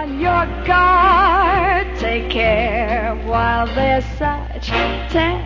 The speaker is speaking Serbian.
on your guard. Take care while there's such